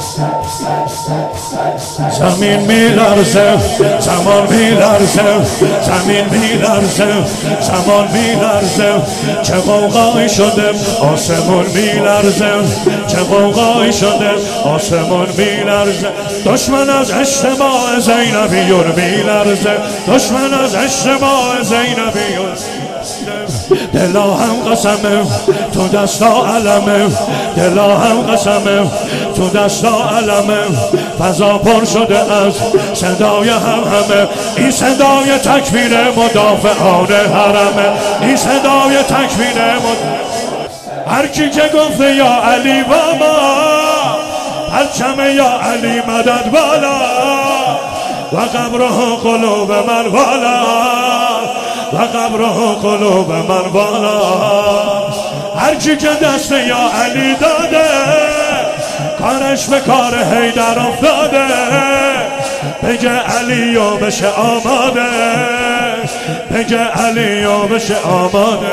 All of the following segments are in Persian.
زمین میلرزه زمان میلرزه زمین میلرزه زمان میلرزه چه غوغایی شده آسمون میلرزه چه غوغایی شده آسمون میلرزه دشمن از اجتماع زینبیون میلرزه دشمن از اجتماع زینبیون دلا هم قسمه تو دستا علمه دلا هم قسمه تو دستا علمه فضا پر شده از صدای همه این صدای تکبیر مدافعان حرمه این صدای تکبیر هر کی که گفته یا علی و ما پرچم یا علی مدد بالا و قبره قلوب من بالا و قبره قلوب من بالا هر کی که دست یا علی داده کارش به کار حیدر افتاده بگه علی و بشه آماده بگه علی و بشه آماده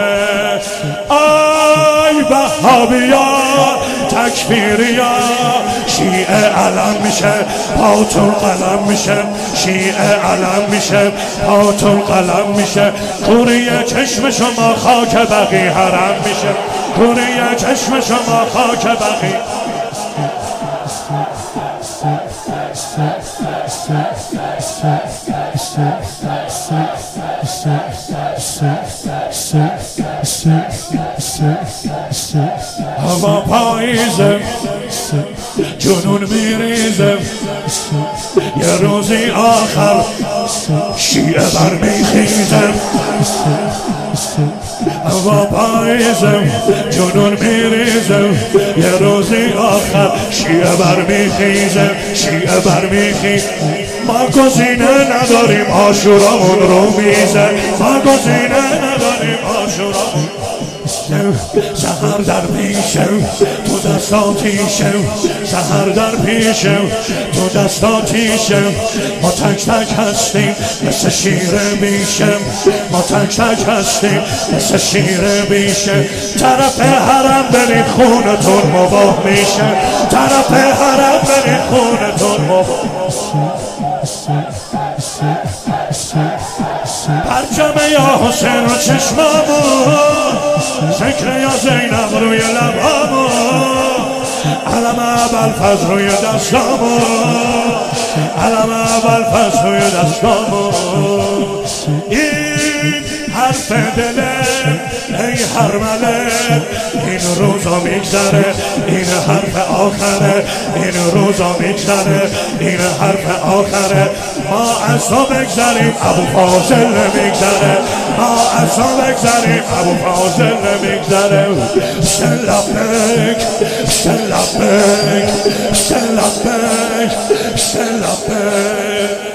آی وهابیا تکفیریا شیعه علم میشه پاتون قلم میشه شیعه علم میشه پاتون قلم میشه کوری چشم شما خاک بقی حرم میشه کوری چشم شما خاک بقی هوا پاییزه جنون میریزه یه روزی آخر شیعه برمیخیزه هوا پاییزه جنون میریزه یه روزی آخر شیعه برمیخیزه شیعه برمیخیزه ما گزینه نداریم عاشورامون رو میزه ما گزینه نداریم عاشورامون سحر در پیشم تو دستاتیشم سحر در پیشم تو دستاتیشم ما تک تک هستیم مثل شیر بیشم ما تک تک هستیم مثل شیر بیشم طرف حرم برید خونتون مباه میشه طرف حرم برید خونتون مباه پرچم یا حسین رو چشمامون ذکر یا زینب روی لبامون علم ابوالفضل روی دستامون علم ابوالفضل روی دستامون این حرف دله ای هرمله این روزا میگذره این حرف آخره این روزا میگذره این حرف آخره ما از تو بگذریم ابو فاضل نمیگذره ما از تو بگذریم ابو فاضل نمیگذره شلبک شلبک شلبک شلبک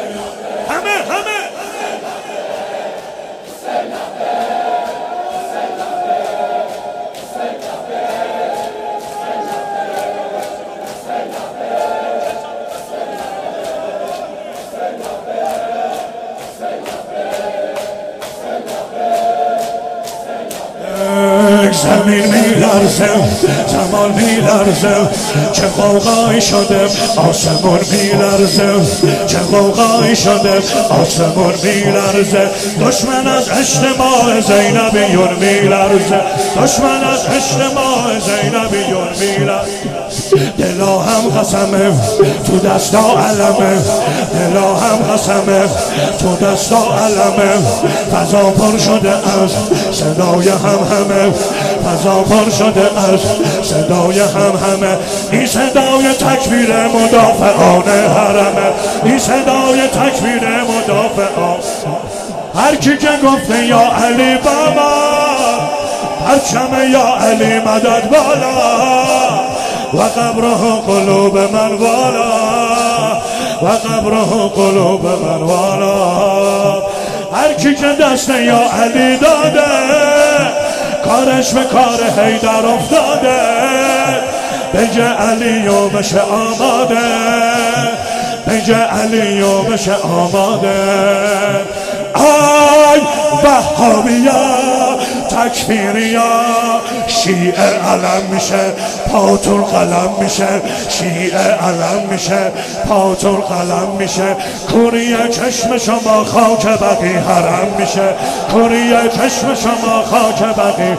زمین میلرزه زمان میلرزه چه غوغایی شده آسمون میلرزه چه غوغایی شده آسمون میلرزه دشمن از اجتماع زینبیون میلرزه دشمن از اجتماع زینبیون میلرزه دلا هم قسمه تو دستا علمه دلا هم قسمه تو دستا علمه فضا پر شده از صدای همه فضا پر شده از صدای همه این صدای تکبیر مدافعان حرمه این صدای تکبیر مدافعان هر کی که گفته یا علی بابا پرچم یا علی مدد بالا و قبره قلوب من والا و قبره قلوب من والا هر کی که دست یا علی داده کارش به کار حیدر افتاده بگه علی و بشه آماده بگه علی و بشه آماده آی وهابیا تکفیریا شیعه علم میشه پاتون قلم میشه شیعه علم میشه پاتون قلم میشه کوری چشم شما خاک بقی حرم میشه کوری چشم شما خاک بقی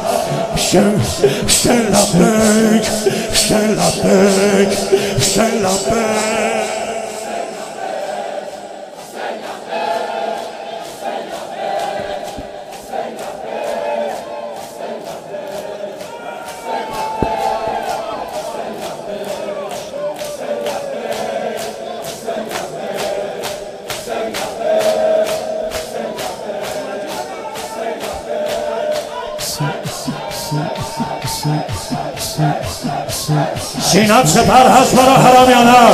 لبیک لبیک لبیک سینات سپر هست برای حرام یا نه؟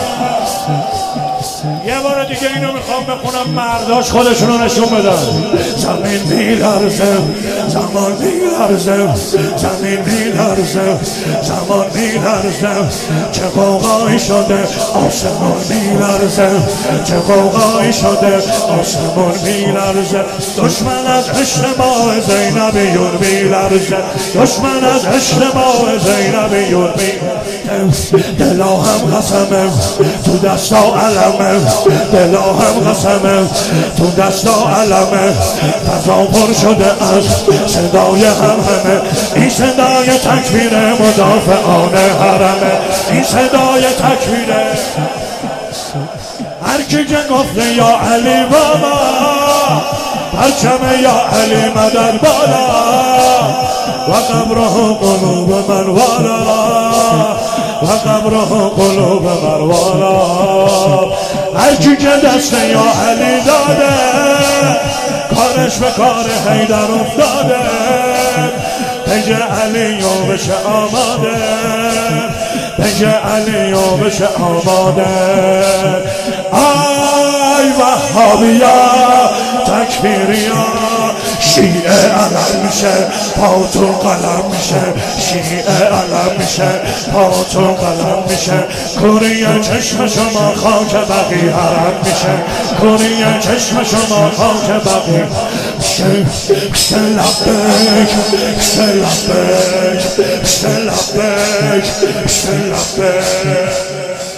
یه بار دیگه اینو میخوام بخونم مرداش خودشونو نشون بدن. زمین میلرزه زمان میلرزه زمین میلرزه زمان میلرزه چه قوقایی شده آسمان میلرزه چه قوقایی شده آسمان میلرزه دشمن از اشتباه زینبیون میلرزه دشمن از اشتباه زینبیون میلرزه دلا هم قسمه تو دستا علمه دلا هم قسمه تو دستا علمه فضا پر شده از صدای همه این صدای تکبیر مدافعان حرمه این صدای تکبیر هر کی که گفته یا علی بابا پرچم یا علی مدد بالا و قبره قلوب من والا و قبره قلوب من والا هر کی که دست یا علی داده کارش به کار حیدر افتاده پیج علی و بشه آماده پیج علی و بشه آماده آی وهابیا تکفیریا شیعه علم میشه پاتون قلم میشه شیعه علم میشه پاتون قلم میشه کوری چشم شما خاک بقی حرم میشه کوری چشم شما خاک بقی لبیک لبیک لبیک لبیک